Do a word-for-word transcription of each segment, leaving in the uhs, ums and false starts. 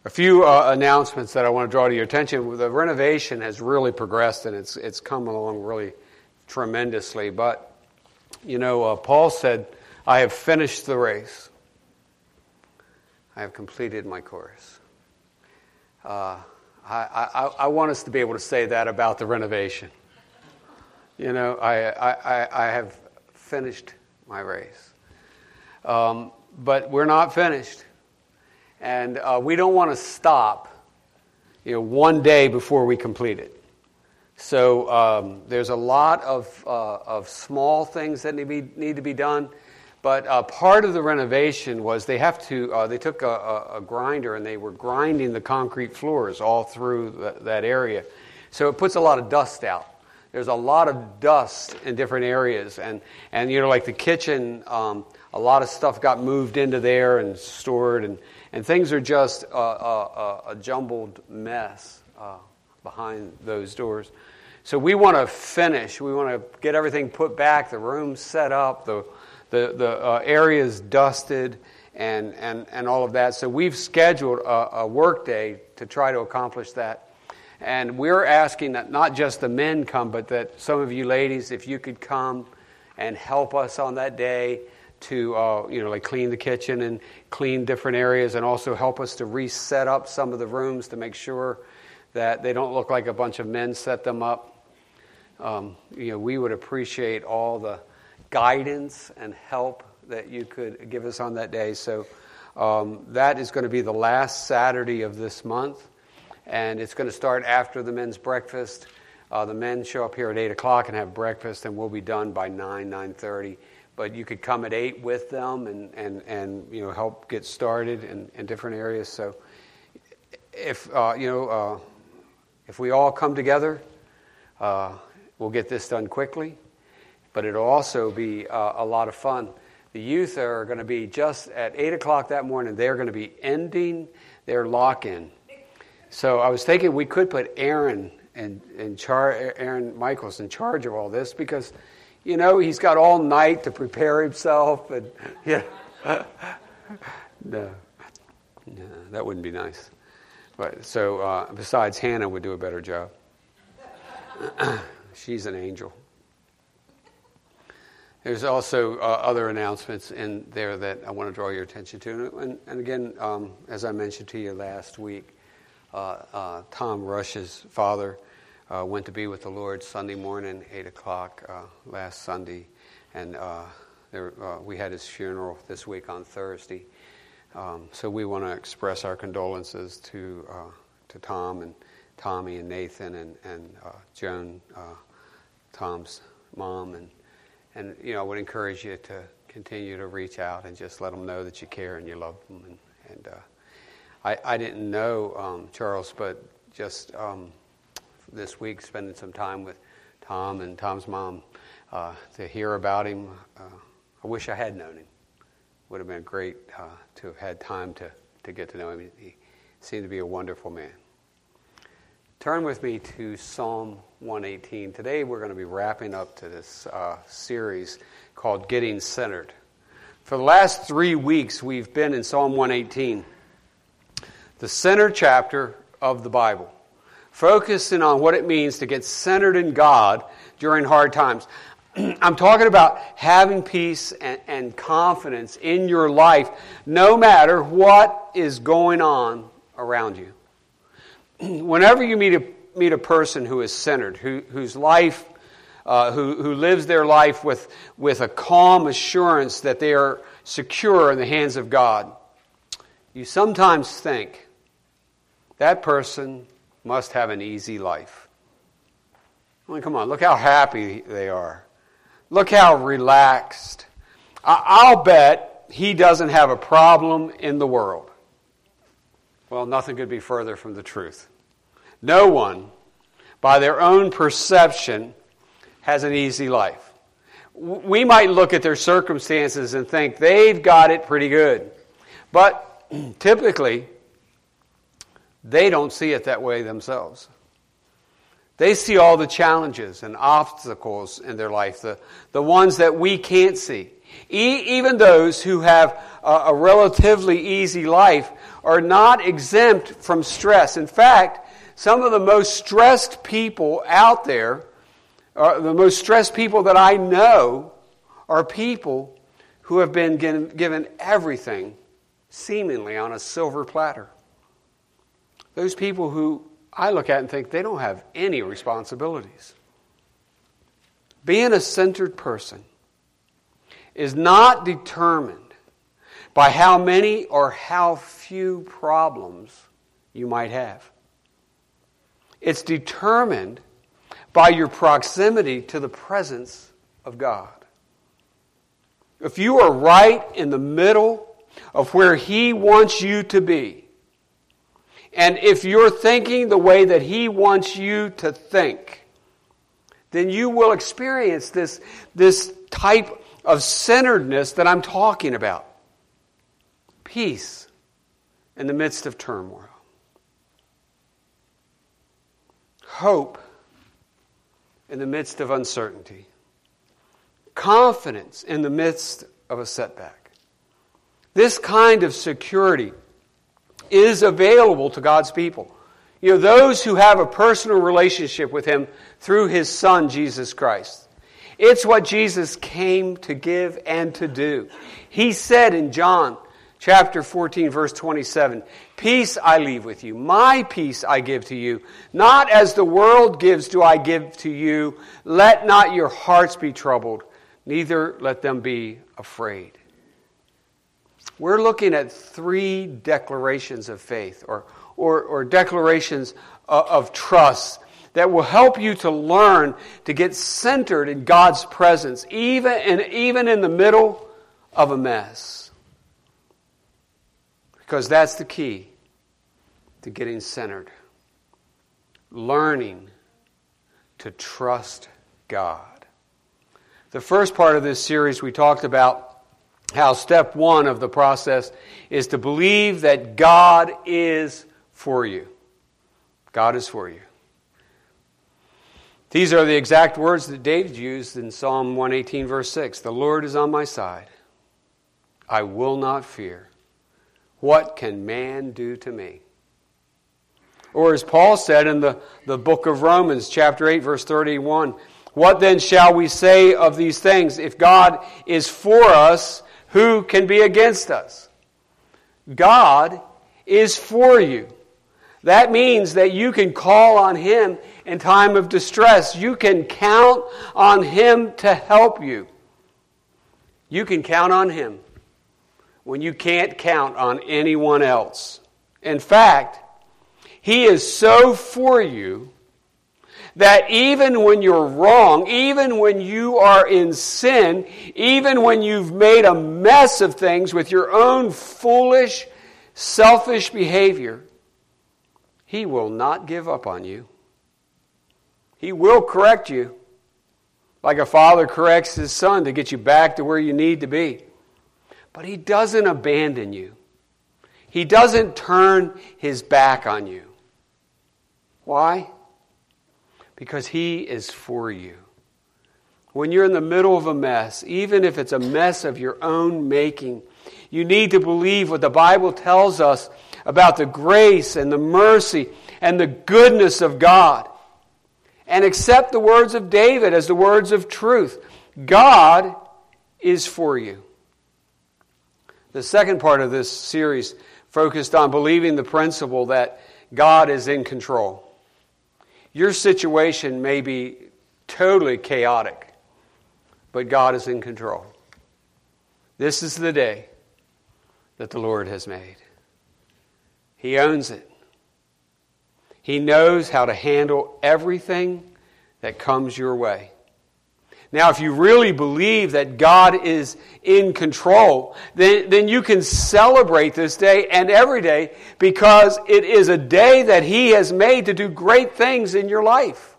A few uh, announcements that I want to draw to your attention. The renovation has really progressed, and it's it's come along really tremendously. But, you know, uh, Paul said, I have finished the race. I have completed my course. Uh, I, I, I want us to be able to say that about the renovation. You know, I, I, I have finished my race. Um, but we're not finished. And uh, we don't want to stop, you know, one day before we complete it. So um, there's a lot of uh, of small things that need to be, need to be done. But uh, part of the renovation was they have to. Uh, they took a, a, a grinder and they were grinding the concrete floors all through the, that area. So it puts a lot of dust out. There's a lot of dust in different areas, and and you know, like the kitchen, um, a lot of stuff got moved into there and stored, and, and things are just a, a, a jumbled mess uh, behind those doors. So we want to finish. We want to get everything put back, the room set up, the the the uh, areas dusted, and and and all of that. So we've scheduled a, a work day to try to accomplish that. And we're asking that not just the men come, but that some of you ladies, if you could come and help us on that day to, uh, you know, like clean the kitchen and clean different areas, and also help us to reset up some of the rooms to make sure that they don't look like a bunch of men set them up. Um, you know, we would appreciate all the guidance and help that you could give us on that day. So um, that is going to be the last Saturday of this month. And it's going to start after the men's breakfast. Uh, the men show up here at eight o'clock and have breakfast, and we'll be done by nine, nine thirty. But you could come at eight with them and, and, and you know, help get started in, in different areas. So if, uh, you know, uh, if we all come together, uh, we'll get this done quickly. But it'll also be uh, a lot of fun. The youth are going to be just at eight o'clock that morning. They're going to be ending their lock-in. So I was thinking we could put Aaron in, in char- Aaron Michaels in charge of all this, because, you know, he's got all night to prepare himself, and you know, no, no, that wouldn't be nice. But so uh, besides, Hannah would do a better job. She's an angel. There's also uh, other announcements in there that I want to draw your attention to, and, and again, um, as I mentioned to you last week. Uh, uh, Tom Rush's father uh, went to be with the Lord Sunday morning, eight o'clock uh, last Sunday, and uh, there, uh, we had his funeral this week on Thursday. Um, so we want to express our condolences to uh, to Tom and Tommy and Nathan and and uh, Joan, uh, Tom's mom, and and you know, I would encourage you to continue to reach out and just let them know that you care and you love them, and and. Uh, I, I didn't know um, Charles, but just um, this week spending some time with Tom and Tom's mom uh, to hear about him. Uh, I wish I had known him. Would have been great uh, to have had time to, to get to know him. He seemed to be a wonderful man. Turn with me to Psalm one eighteen. Today we're going to be wrapping up to this uh, series called Getting Centered. For the last three weeks we've been in Psalm one eighteen. The center chapter of the Bible, focusing on what it means to get centered in God during hard times. I'm talking about having peace and, and confidence in your life no matter what is going on around you. Whenever you meet a, meet a person who is centered, who, whose life, uh, who, who lives their life with, with a calm assurance that they are secure in the hands of God, you sometimes think, that person must have an easy life. I mean, come on, look how happy they are. Look how relaxed. I'll bet he doesn't have a problem in the world. Well, nothing could be further from the truth. No one, by their own perception, has an easy life. We might look at their circumstances and think they've got it pretty good. But typically, they don't see it that way themselves. They see all the challenges and obstacles in their life, the, the ones that we can't see. E- even those who have a, a relatively easy life are not exempt from stress. In fact, some of the most stressed people out there, uh, the most stressed people that I know, are people who have been given, given everything seemingly on a silver platter. Those people who I look at and think they don't have any responsibilities. Being a centered person is not determined by how many or how few problems you might have. It's determined by your proximity to the presence of God. If you are right in the middle of where He wants you to be, and if you're thinking the way that He wants you to think, then you will experience this, this type of centeredness that I'm talking about. Peace in the midst of turmoil. Hope in the midst of uncertainty. Confidence in the midst of a setback. This kind of security is available to God's people. You know, those who have a personal relationship with Him through His Son, Jesus Christ. It's what Jesus came to give and to do. He said in John chapter fourteen, verse twenty-seven, "Peace I leave with you, my peace I give to you. Not as the world gives do I give to you. Let not your hearts be troubled, neither let them be afraid." We're looking at three declarations of faith, or, or, or declarations of, of trust, that will help you to learn to get centered in God's presence, even in, even in the middle of a mess. Because that's the key to getting centered. Learning to trust God. The first part of this series, we talked about how step one of the process is to believe that God is for you. God is for you. These are the exact words that David used in Psalm one eighteen, verse six. "The Lord is on my side. I will not fear. What can man do to me?" Or as Paul said in the, the book of Romans, chapter eight, verse thirty-one, "What then shall we say of these things? If God is for us, who can be against us?" God is for you. That means that you can call on Him in time of distress. You can count on Him to help you. You can count on Him when you can't count on anyone else. In fact, He is so for you that even when you're wrong, even when you are in sin, even when you've made a mess of things with your own foolish, selfish behavior, He will not give up on you. He will correct you, like a father corrects his son to get you back to where you need to be. But He doesn't abandon you. He doesn't turn His back on you. Why? Because He is for you. When you're in the middle of a mess, even if it's a mess of your own making, you need to believe what the Bible tells us about the grace and the mercy and the goodness of God. And accept the words of David as the words of truth. God is for you. The second part of this series focused on believing the principle that God is in control. Your situation may be totally chaotic, but God is in control. This is the day that the Lord has made. He owns it. He knows how to handle everything that comes your way. Now, if you really believe that God is in control, then, then you can celebrate this day and every day, because it is a day that He has made to do great things in your life.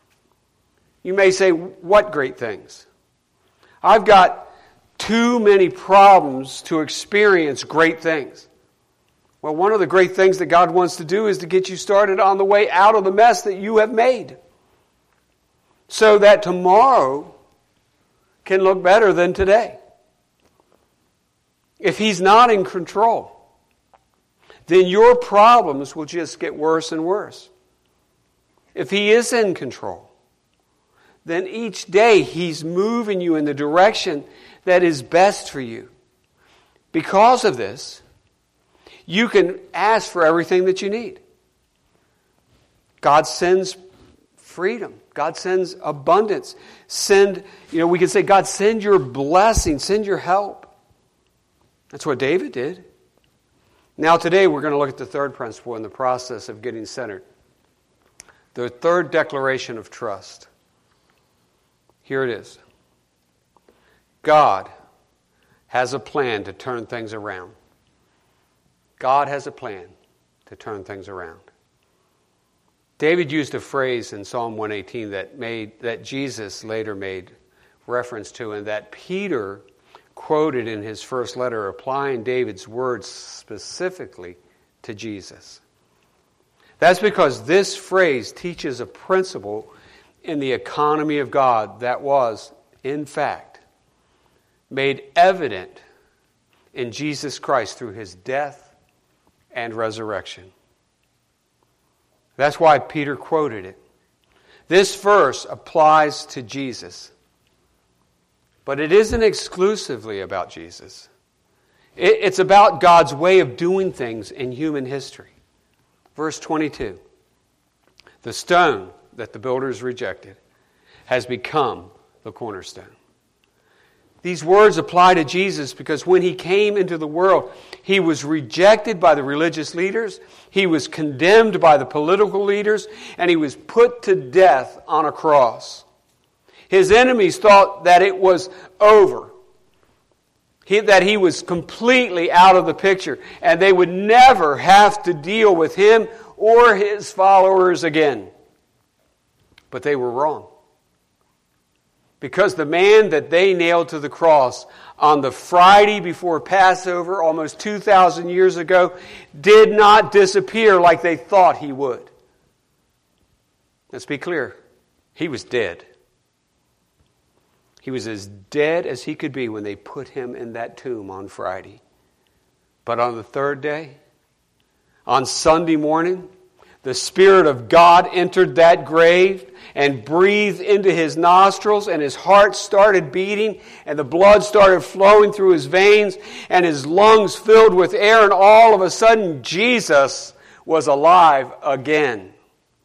You may say, what great things? I've got too many problems to experience great things. Well, one of the great things that God wants to do is to get you started on the way out of the mess that you have made, so that tomorrow can look better than today. if He's not in control, then your problems will just get worse and worse. If He is in control, then each day He's moving you in the direction that is best for you. Because of this, you can ask for everything that you need. God sends freedom. God sends abundance. Send, you know, we can say, God, send your blessing, send your help. That's what David did. Now today we're going to look at the third principle in the process of getting centered. The third declaration of trust. Here it is. God has a plan to turn things around. God has a plan to turn things around. David used a phrase in Psalm one eighteen that made that Jesus later made reference to, and that Peter quoted in his first letter, applying David's words specifically to Jesus. That's because this phrase teaches a principle in the economy of God that was, in fact, made evident in Jesus Christ through His death and resurrection. That's why Peter quoted it. This verse applies to Jesus. But it isn't exclusively about Jesus. It's about God's way of doing things in human history. Verse twenty-two. The stone that the builders rejected has become the cornerstone. These words apply to Jesus because when He came into the world, He was rejected by the religious leaders, He was condemned by the political leaders, and He was put to death on a cross. His enemies thought that it was over, he, that He was completely out of the picture, and they would never have to deal with Him or His followers again. But they were wrong. Because the man that they nailed to the cross on the Friday before Passover, almost two thousand years ago, did not disappear like they thought he would. Let's be clear. He was dead. He was as dead as he could be when they put him in that tomb on Friday. But on the third day, on Sunday morning, the Spirit of God entered that grave and breathed into his nostrils, and his heart started beating, and the blood started flowing through his veins, and his lungs filled with air, and all of a sudden Jesus was alive again.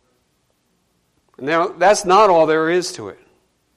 Now, that's not all there is to it.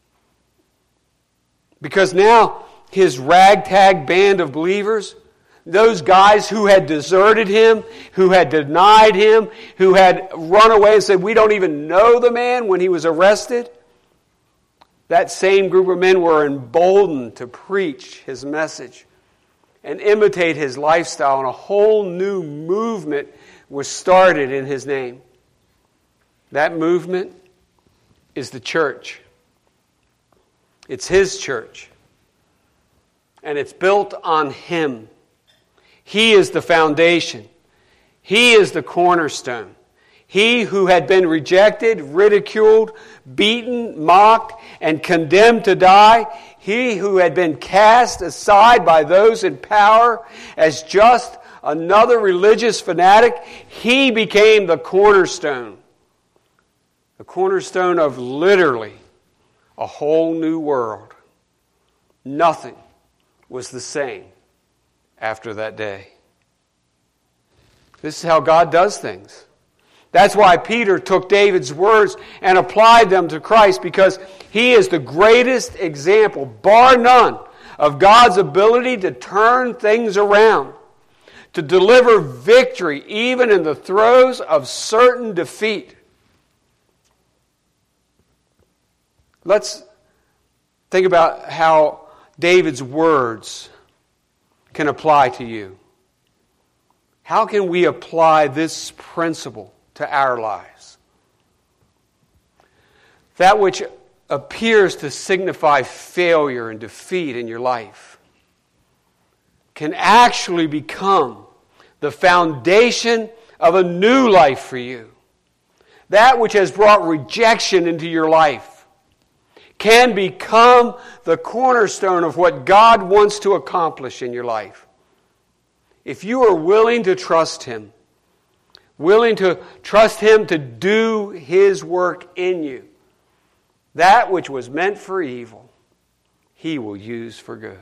Because now his ragtag band of believers, those guys who had deserted him, who had denied him, who had run away and said, we don't even know the man when he was arrested, that same group of men were emboldened to preach his message and imitate his lifestyle, and a whole new movement was started in his name. That movement is the church. It's his church. And it's built on him. He is the foundation. He is the cornerstone. He who had been rejected, ridiculed, beaten, mocked, and condemned to die. He who had been cast aside by those in power as just another religious fanatic. He became the cornerstone. The cornerstone of literally a whole new world. Nothing was the same after that day. This is how God does things. That's why Peter took David's words and applied them to Christ, because he is the greatest example, bar none, of God's ability to turn things around, to deliver victory even in the throes of certain defeat. Let's think about how David's words can apply to you. How can we apply this principle to our lives? That which appears to signify failure and defeat in your life can actually become the foundation of a new life for you. That which has brought rejection into your life can become the cornerstone of what God wants to accomplish in your life. if you are willing to trust Him, willing to trust Him to do His work in you, that which was meant for evil, He will use for good.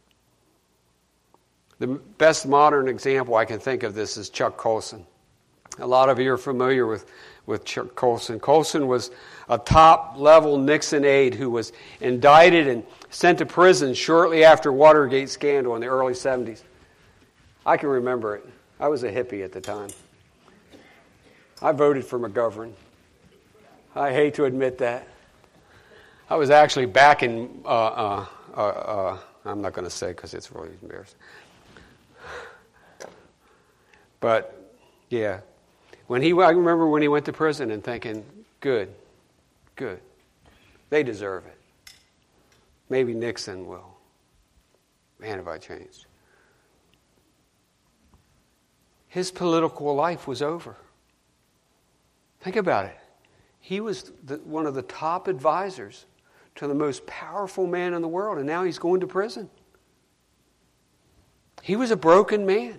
The best modern example I can think of this is Chuck Colson. A lot of you are familiar with, with Chuck Colson. Colson was a top-level Nixon aide who was indicted and sent to prison shortly after Watergate scandal in the early seventies. I can remember it. I was a hippie at the time. I voted for McGovern. I hate to admit that. I was actually back in, uh, uh, uh, uh, I'm not going to say because it's really embarrassing. But, yeah. When he, I remember when he went to prison and thinking, good, good. They deserve it. Maybe Nixon will. Man, have I changed. His political life was over. Think about it. He was the, one of the top advisors to the most powerful man in the world, and now he's going to prison. He was a broken man.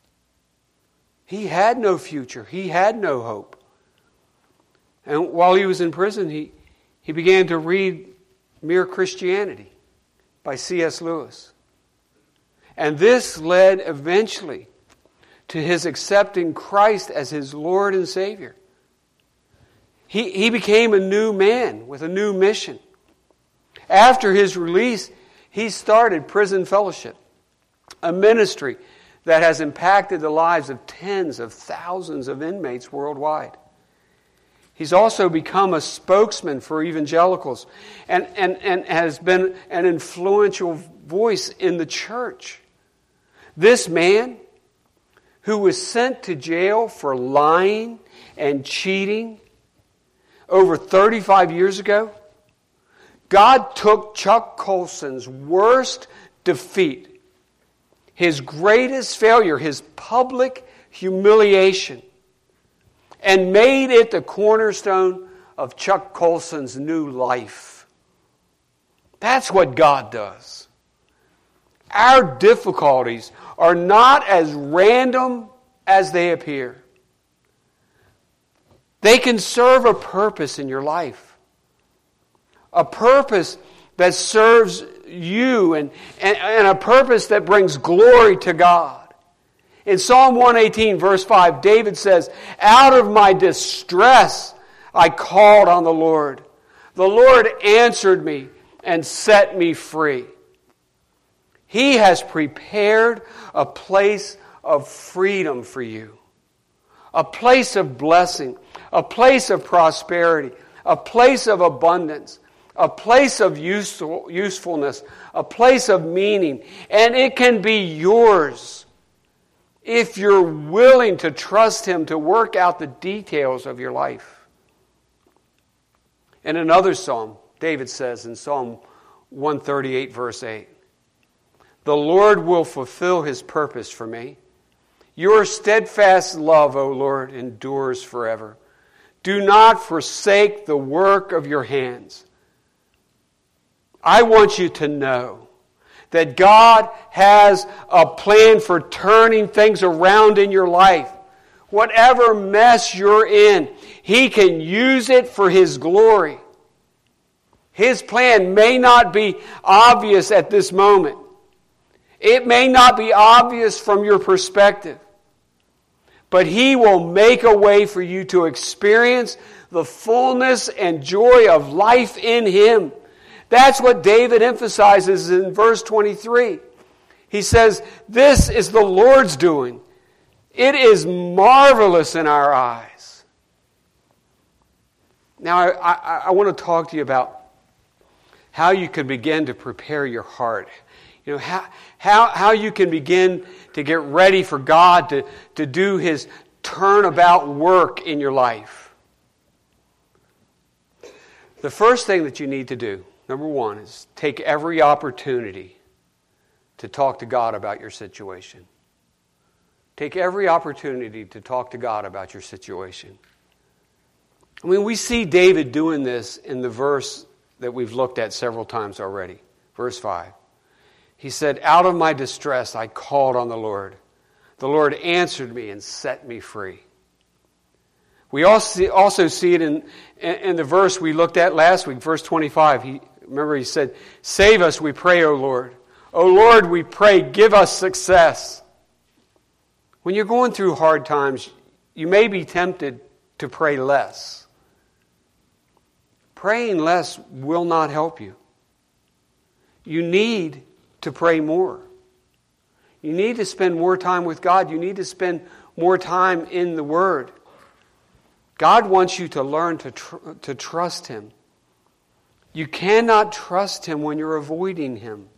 He had no future. He had no hope. And while he was in prison, he, he began to read Mere Christianity by C S Lewis. And this led eventually to his accepting Christ as his Lord and Savior. He, he became a new man with a new mission. After his release, he started Prison Fellowship, a ministry that has impacted the lives of tens of thousands of inmates worldwide. He's also become a spokesman for evangelicals and, and, and has been an influential voice in the church. This man, who was sent to jail for lying and cheating over thirty-five years ago, God took Chuck Colson's worst defeat, his greatest failure, his public humiliation, and made it the cornerstone of Chuck Colson's new life. That's what God does. Our difficulties are not as random as they appear. They can serve a purpose in your life. A purpose that serves you and, and, and a purpose that brings glory to God. In Psalm one eighteen, verse five, David says, "Out of my distress I called on the Lord. The Lord answered me and set me free." He has prepared a place of freedom for you. A place of blessing. A place of prosperity. A place of abundance. A place of useful, usefulness. A place of meaning. And it can be yours if you're willing to trust Him to work out the details of your life. In another psalm, David says in Psalm one thirty-eight, verse eight, "The Lord will fulfill His purpose for me. Your steadfast love, O Lord, endures forever. Do not forsake the work of your hands." I want you to know that God has a plan for turning things around in your life. Whatever mess you're in, He can use it for His glory. His plan may not be obvious at this moment. It may not be obvious from your perspective. But He will make a way for you to experience the fullness and joy of life in Him. That's what David emphasizes in verse twenty-three. He says, "This is the Lord's doing. It is marvelous in our eyes." Now, I, I, I want to talk to you about how you can begin to prepare your heart. You know, how, how, how you can begin to get ready for God to, to do His turnabout work in your life. The first thing that you need to do, number one, is take every opportunity to talk to God about your situation. Take every opportunity to talk to God about your situation. I mean, we see David doing this in the verse that we've looked at several times already. Verse five. He said, "Out of my distress I called on the Lord. The Lord answered me and set me free. We also see it in, in the verse we looked at last week, verse twenty-five. He, remember he said, "Save us, we pray, O Lord. O Lord, we pray, give us success." When you're going through hard times, you may be tempted to pray less. Praying less will not help you. You need to pray more. You need to spend more time with God. You need to spend more time in the Word. God wants you to learn to tr- to trust Him. You cannot trust Him when you're avoiding Him.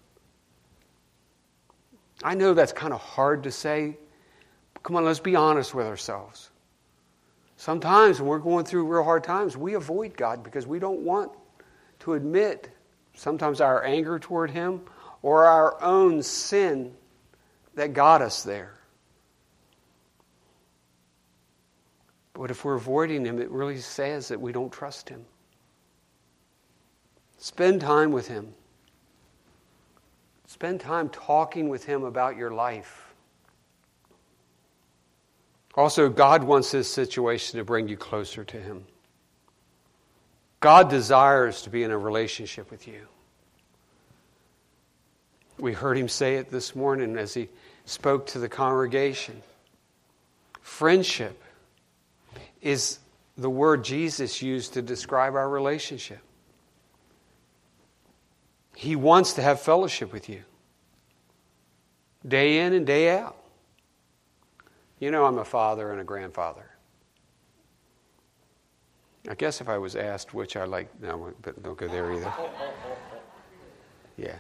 I know that's kind of hard to say. But come on, let's be honest with ourselves. Sometimes when we're going through real hard times, we avoid God because we don't want to admit sometimes our anger toward Him or our own sin that got us there. But if we're avoiding Him, it really says that we don't trust Him. Spend time with Him. Spend time talking with Him about your life. Also, God wants this situation to bring you closer to Him. God desires to be in a relationship with you. We heard Him say it this morning as He spoke to the congregation. Friendship is the word Jesus used to describe our relationship. He wants to have fellowship with you. Day in and day out. You know I'm a father and a grandfather. I guess if I was asked which I like, no, but don't go there either. Yeah.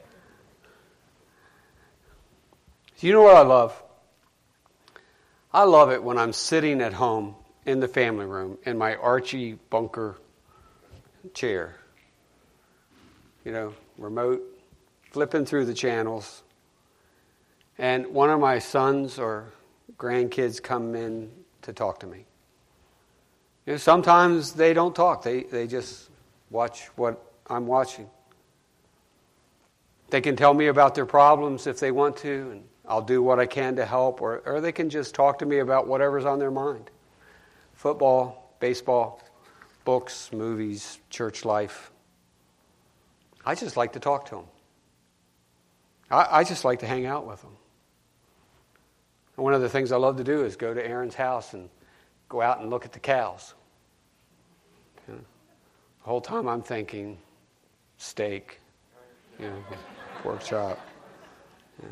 You know what I love? I love it when I'm sitting at home in the family room in my Archie Bunker chair. You know, remote, flipping through the channels. And one of my sons or grandkids come in to talk to me. You know, sometimes they don't talk. They they just watch what I'm watching. They can tell me about their problems if they want to, and I'll do what I can to help, or, or they can just talk to me about whatever's on their mind. Football, baseball, books, movies, church life. I just like to talk to them. I, I just like to hang out with them. And one of the things I love to do is go to Aaron's house and go out and look at the cows. You know, the whole time I'm thinking steak, you know, pork chop. You know.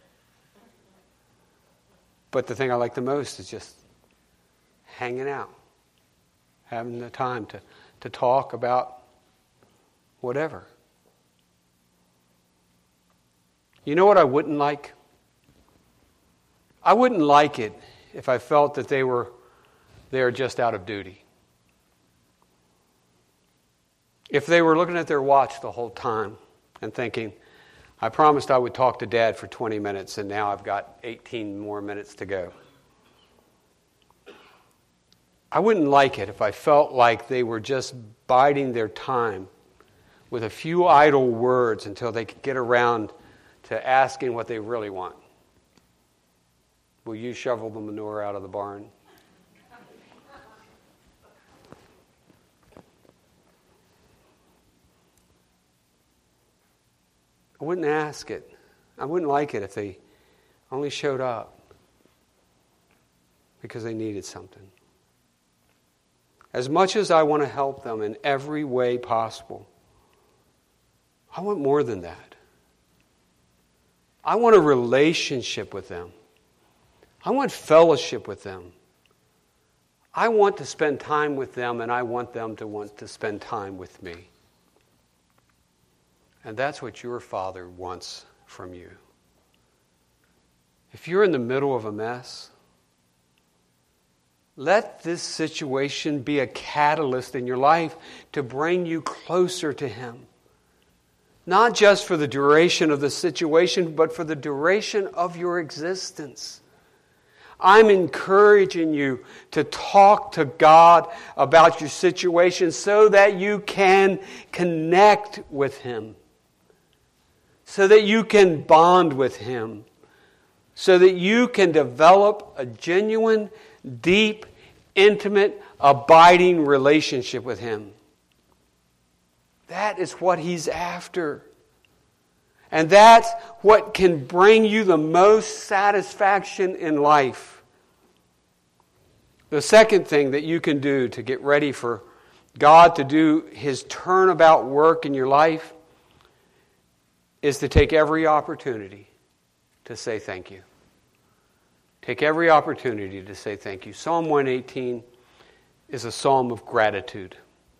But the thing I like the most is just hanging out, having the time to, to talk about whatever. You know what I wouldn't like? I wouldn't like it if I felt that they were there just out of duty. If they were looking at their watch the whole time and thinking, I promised I would talk to Dad for twenty minutes and now I've got eighteen more minutes to go. I wouldn't like it if I felt like they were just biding their time with a few idle words until they could get around to asking what they really want. Will you shovel the manure out of the barn? I wouldn't ask it. I wouldn't like it if they only showed up because they needed something. As much as I want to help them in every way possible, I want more than that. I want a relationship with them. I want fellowship with them. I want to spend time with them, and I want them to want to spend time with me. And that's what your Father wants from you. If you're in the middle of a mess, let this situation be a catalyst in your life to bring you closer to Him. Not just for the duration of the situation, but for the duration of your existence. I'm encouraging you to talk to God about your situation so that you can connect with Him. So that you can bond with Him. so that you can develop a genuine, deep, intimate, abiding relationship with Him. That is what He's after. And that's what can bring you the most satisfaction in life. The second thing that you can do to get ready for God to do His turnabout work in your life is to take every opportunity to say thank you. Take every opportunity to say thank you. Psalm one eighteen is a psalm of gratitude.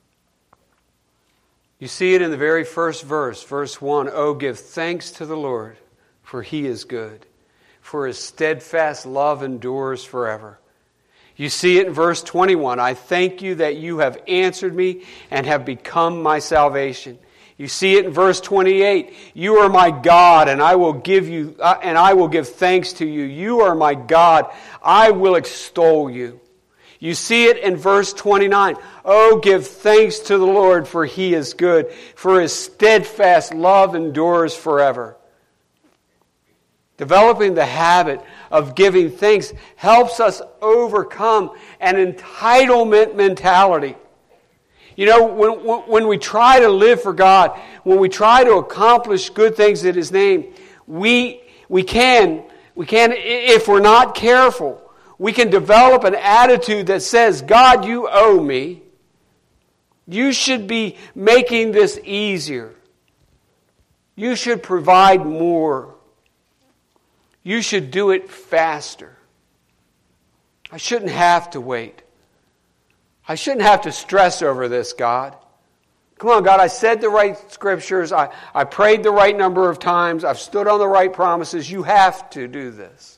You see it in the very first verse, verse one. Oh, give thanks to the Lord, for He is good, for His steadfast love endures forever. You see it in verse twenty-one. I thank you that you have answered me and have become my salvation. You see it in verse twenty-eight. You are my God, and I will give you uh, and I will give thanks to you. You are my God. I will extol you. You see it in verse twenty-nine. Oh, give thanks to the Lord, for He is good, for His steadfast love endures forever. Developing the habit of giving thanks helps us overcome an entitlement mentality. You know, when, when we try to live for God, when we try to accomplish good things in His name, we, we can, we can, if we're not careful, we can develop an attitude that says, God, you owe me. You should be making this easier. You should provide more. You should do it faster. I shouldn't have to wait. I shouldn't have to stress over this, God. Come on, God, I said the right scriptures. I, I prayed the right number of times. I've stood on the right promises. You have to do this.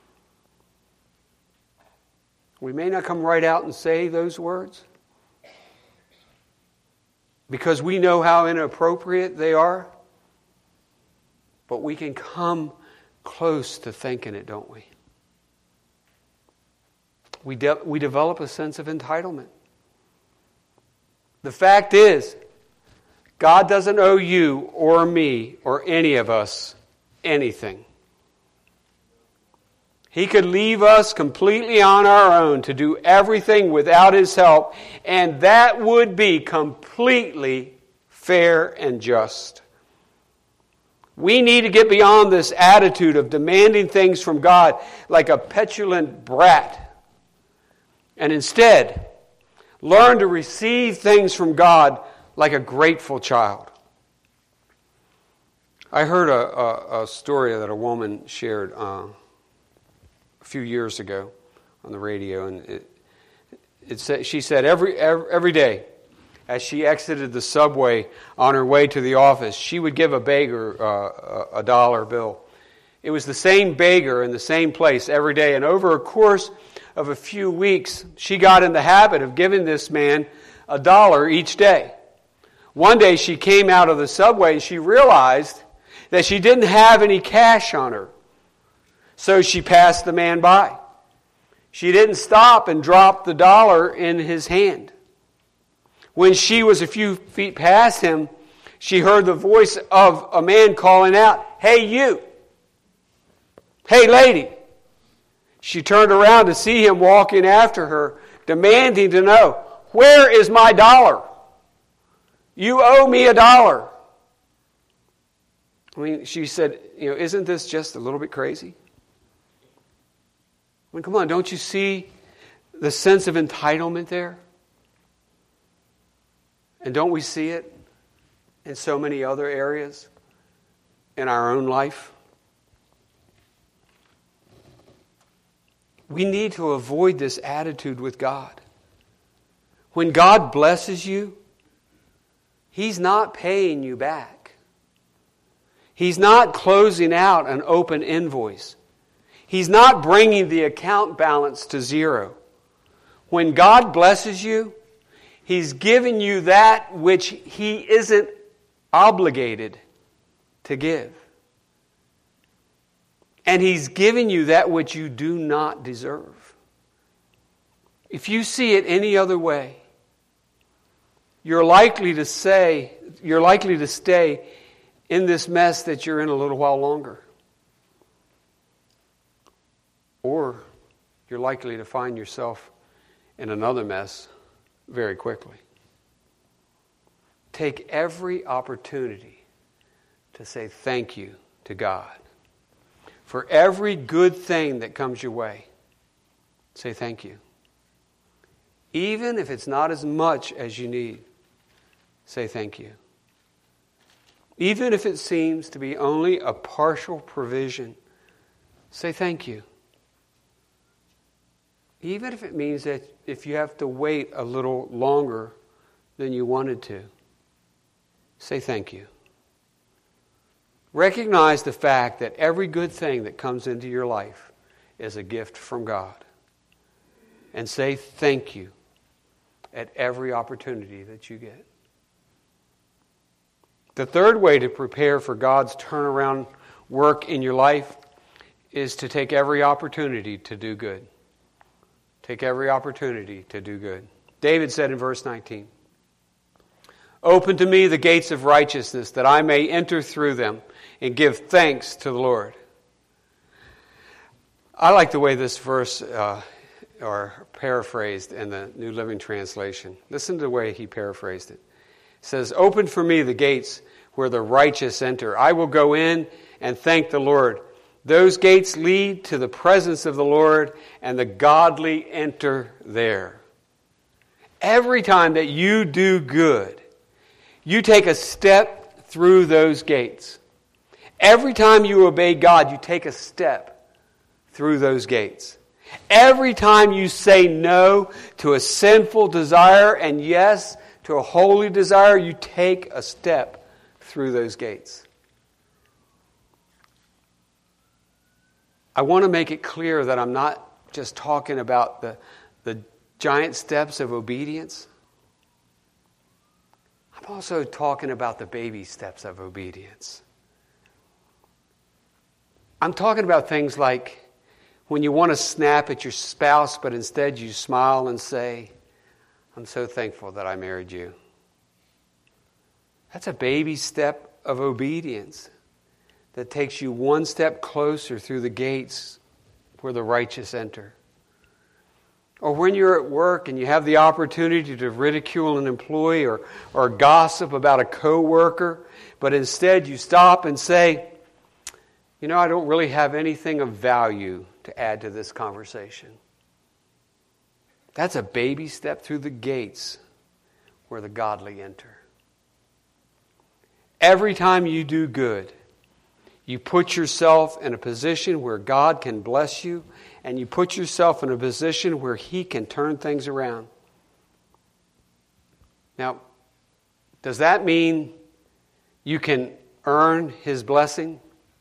We may not come right out and say those words because we know how inappropriate they are, but we can come close to thinking it, don't we? We, de- we develop a sense of entitlement. The fact is, God doesn't owe you or me or any of us anything. He could leave us completely on our own to do everything without His help, and that would be completely fair and just. We need to get beyond this attitude of demanding things from God like a petulant brat, and instead learn to receive things from God like a grateful child. I heard a, a, a story that a woman shared uh, a few years ago on the radio, and it, it said, she said every, every every day as she exited the subway on her way to the office, she would give a beggar uh, a dollar bill. It was the same beggar in the same place every day, and over a course of a few weeks, she got in the habit of giving this man a dollar each day. One day she came out of the subway and she realized that she didn't have any cash on her. So she passed the man by. She didn't stop and drop the dollar in his hand. When she was a few feet past him, she heard the voice of a man calling out, "Hey, you! Hey, lady!" She turned around to see him walking after her, demanding to know, "Where is my dollar? You owe me a dollar." I mean, she said, you know, isn't this just a little bit crazy? I mean, come on, don't you see the sense of entitlement there? And don't we see it in so many other areas in our own life? We need to avoid this attitude with God. When God blesses you, He's not paying you back. He's not closing out an open invoice. He's not bringing the account balance to zero. When God blesses you, He's giving you that which He isn't obligated to give. And He's giving you that which you do not deserve. If you see it any other way, you're likely to say, you're likely to stay in this mess that you're in a little while longer. or you're likely to find yourself in another mess very quickly. Take every opportunity to say thank you to God. For every good thing that comes your way, say thank you. Even if it's not as much as you need, say thank you. Even if it seems to be only a partial provision, say thank you. Even if it means that if you have to wait a little longer than you wanted to, say thank you. Recognize the fact that every good thing that comes into your life is a gift from God. And say thank you at every opportunity that you get. The third way to prepare for God's turnaround work in your life is to take every opportunity to do good. Take every opportunity to do good. David said in verse nineteen, "Open to me the gates of righteousness, that I may enter through them and give thanks to the Lord." I like the way this verse, uh, or paraphrased in the New Living Translation. Listen to the way he paraphrased it. It says, "Open for me the gates where the righteous enter. I will go in and thank the Lord. Those gates lead to the presence of the Lord, and the godly enter there." Every time that you do good, you take a step through those gates. Every time you obey God, you take a step through those gates. Every time you say no to a sinful desire and yes to a holy desire, you take a step through those gates. I want to make it clear that I'm not just talking about the, the giant steps of obedience. I'm also talking about the baby steps of obedience. I'm talking about things like when you want to snap at your spouse, but instead you smile and say, "I'm so thankful that I married you." That's a baby step of obedience that takes you one step closer through the gates where the righteous enter. Or when you're at work and you have the opportunity to ridicule an employee or, or gossip about a coworker, but instead you stop and say, "You know, I don't really have anything of value to add to this conversation." That's a baby step through the gates where the godly enter. Every time you do good, you put yourself in a position where God can bless you, and you put yourself in a position where He can turn things around. Now, does that mean you can earn His blessing?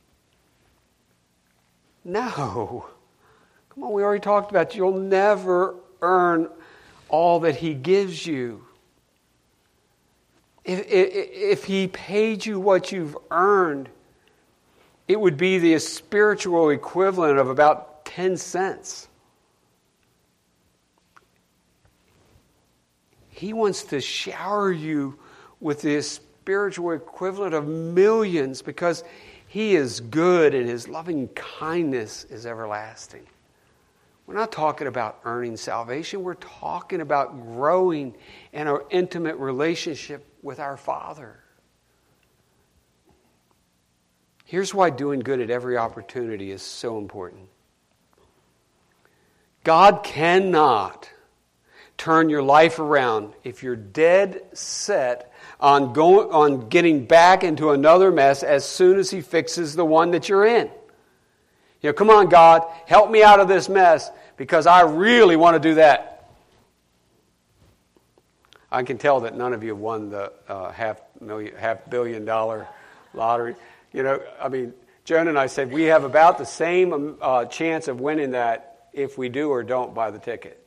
No. Come on, we already talked about it. You'll never earn all that He gives you. If, if, if He paid you what you've earned, it would be the spiritual equivalent of about ten cents. He wants to shower you with the spiritual equivalent of millions because He is good and His loving kindness is everlasting. We're not talking about earning salvation. We're talking about growing in our intimate relationship with our Father. Here's why doing good at every opportunity is so important. God cannot turn your life around if you're dead set on going on getting back into another mess as soon as He fixes the one that you're in. You know, come on, God, help me out of this mess because I really want to do that. I can tell that none of you won the uh, half million, half billion dollar lottery. You know, I mean, Joan and I said we have about the same uh, chance of winning that if we do or don't buy the ticket.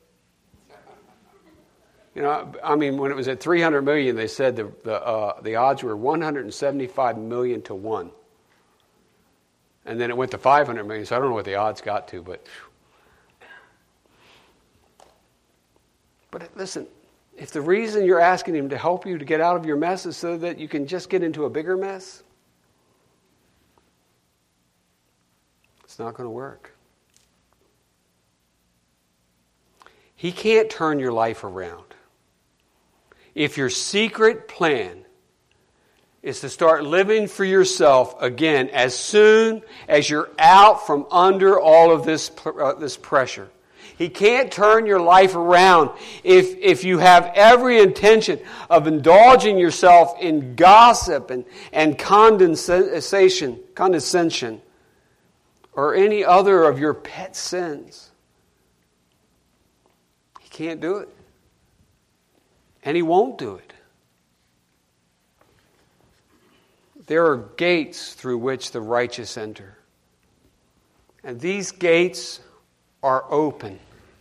You know, I mean, when it was at three hundred million, they said the the, uh, the odds were one hundred seventy-five million to one. And then it went to five hundred million, so I don't know what the odds got to, but... But listen, if the reason you're asking Him to help you to get out of your mess is so that you can just get into a bigger mess, it's not going to work. He can't turn your life around. If your secret plan is to start living for yourself again as soon as you're out from under all of this, uh, this pressure. He can't turn your life around if, if you have every intention of indulging yourself in gossip and, and condensation, condescension or any other of your pet sins. He can't do it. And He won't do it. There are gates through which the righteous enter. And these gates are open.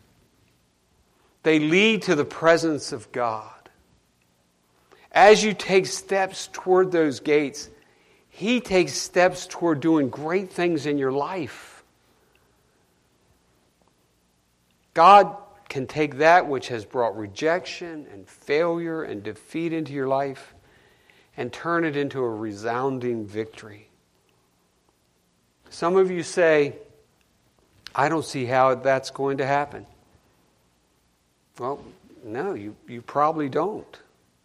They lead to the presence of God. As you take steps toward those gates, He takes steps toward doing great things in your life. God can take that which has brought rejection and failure and defeat into your life and turn it into a resounding victory. Some of you say, I don't see how that's going to happen. Well, no, you, you probably don't.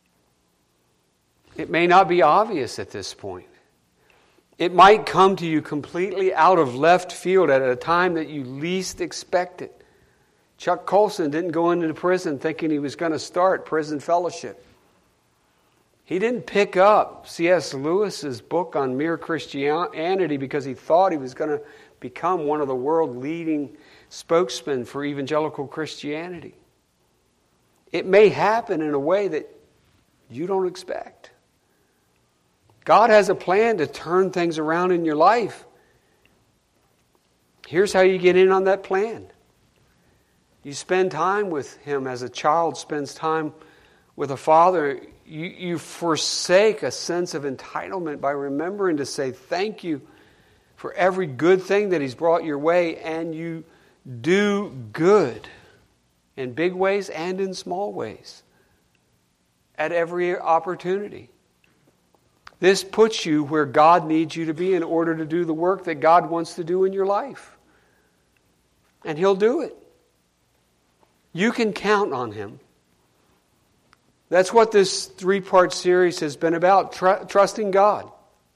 It may not be obvious at this point. It might come to you completely out of left field at a time that you least expect it. Chuck Colson didn't go into prison thinking he was going to start prison fellowship. He didn't pick up C S Lewis's book on mere Christianity because he thought he was going to become one of the world leading spokesmen for evangelical Christianity. It may happen in a way that you don't expect. God has a plan to turn things around in your life. Here's how you get in on that plan. You spend time with Him as a child spends time with a father. You, you forsake a sense of entitlement by remembering to say thank you for every good thing that He's brought your way, and you do good in big ways and in small ways at every opportunity. This puts you where God needs you to be in order to do the work that God wants to do in your life. And He'll do it. You can count on Him. That's what this three-part series has been about, tr- trusting God.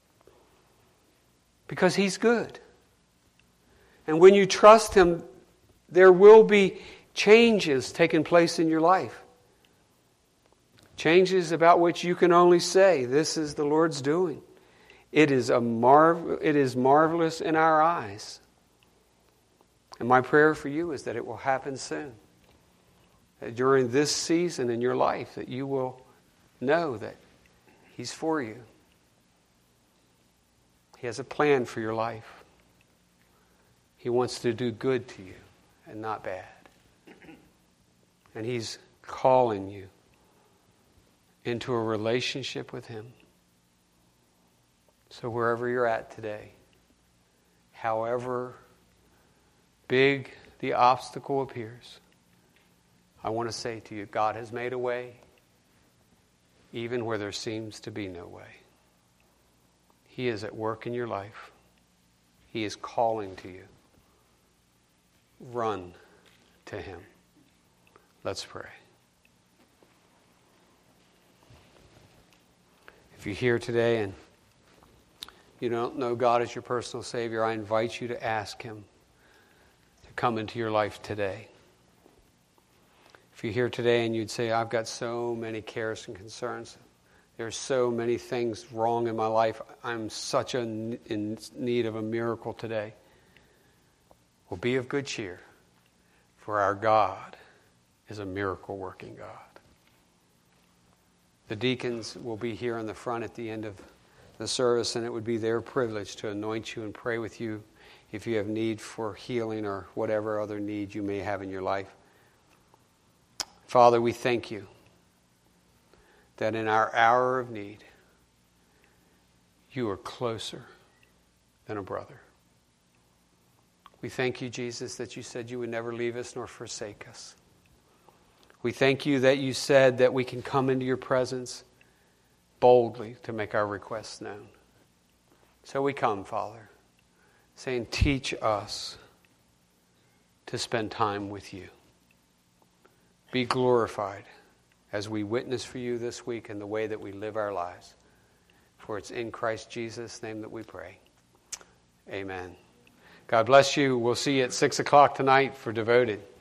Because He's good. And when you trust Him, there will be changes taking place in your life. Changes about which you can only say, this is the Lord's doing. It is a marvel, it is marvelous in our eyes. And my prayer for you is that it will happen soon. That during this season in your life, that you will know that He's for you. He has a plan for your life. He wants to do good to you and not bad. And He's calling you into a relationship with Him. So wherever you're at today, however big the obstacle appears, I want to say to you, God has made a way even where there seems to be no way. He is at work in your life. He is calling to you. Run to Him. Let's pray. If you're here today and you don't know God as your personal Savior, I invite you to ask Him to come into your life today. If you're here today and you'd say, I've got so many cares and concerns, there's so many things wrong in my life, I'm such a, in need of a miracle today. Well, be of good cheer, for our God is a miracle-working God. The deacons will be here in the front at the end of the service, and it would be their privilege to anoint you and pray with you if you have need for healing or whatever other need you may have in your life. Father, we thank you that in our hour of need, you are closer than a brother. We thank you, Jesus, that you said you would never leave us nor forsake us. We thank you that you said that we can come into your presence boldly to make our requests known. So we come, Father, saying, teach us to spend time with you. be glorified as we witness for you this week in the way that we live our lives. For it's in Christ Jesus' name that we pray. Amen. God bless you. We'll see you at six o'clock tonight for Devoted.